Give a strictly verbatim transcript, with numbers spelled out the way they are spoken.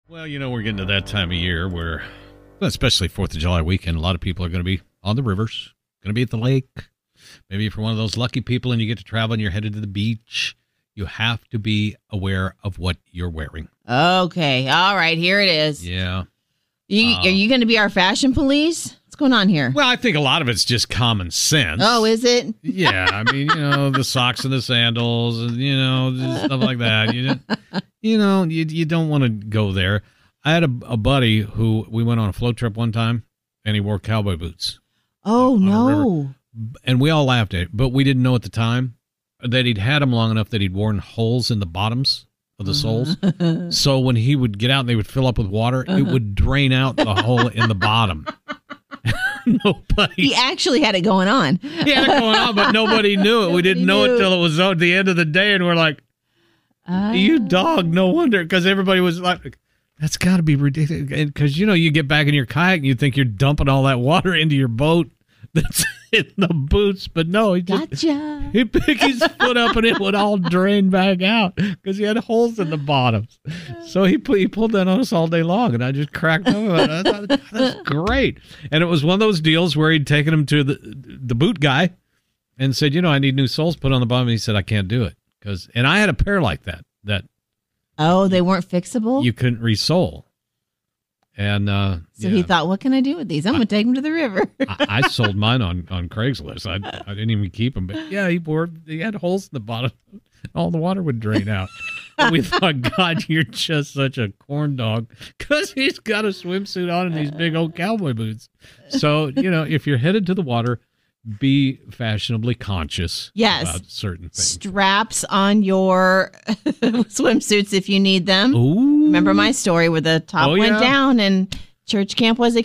Well, you know, we're getting to that time of year where, especially fourth of July weekend, a lot of people are going to be on the rivers, going to be at the lake. Maybe if you're one of those lucky people and you get to travel and you're headed to the beach, you have to be aware of what you're wearing. Okay. All right. Here it is. Yeah. You, uh, are you going to be our fashion police? What's going on here? Well, I think a lot of it's just common sense. Oh, is it? Yeah. I mean, you know, the socks and the sandals and, you know, just stuff like that. You, you know, you, you don't want to go there. I had a, a buddy who we went on a float trip one time and he wore cowboy boots. Oh, no. And we all laughed at it, but we didn't know at the time that he'd had them long enough that he'd worn holes in the bottoms of the soles. So when he would get out and they would fill up with water, it would drain out the hole in the bottom. Nobody. He actually had it going on. He had it going on, but nobody knew it. We didn't know it till it was at the end of the day, and we're like, uh, you dog, no wonder, because everybody was like, that's got to be ridiculous. Because, you know, you get back in your kayak and you think you're dumping all that water into your boat that's in the boots, but no, he just gotcha. He picked his foot up and it would all drain back out because he had holes in the bottoms. So he put, he pulled that on us all day long, and I just cracked up. I thought, that's great. And it was one of those deals where he'd taken him to the the boot guy and said, you know, I need new soles put on the bottom. And he said, I can't do it because, and I had a pair like that that oh, they weren't fixable. You couldn't resole. And uh, so yeah. he thought, what can I do with these? I'm going to take them to the river. I, I sold mine on, on Craigslist. I I didn't even keep them. But yeah, he wore, he had holes in the bottom. All the water would drain out. We thought, God, you're just such a corn dog because he's got a swimsuit on and these big old cowboy boots. So, you know, if you're headed to the water, be fashionably conscious yes. about certain things. Straps on your swimsuits if you need them. Ooh. Remember my story where the top oh, went yeah. down and church camp was expensive.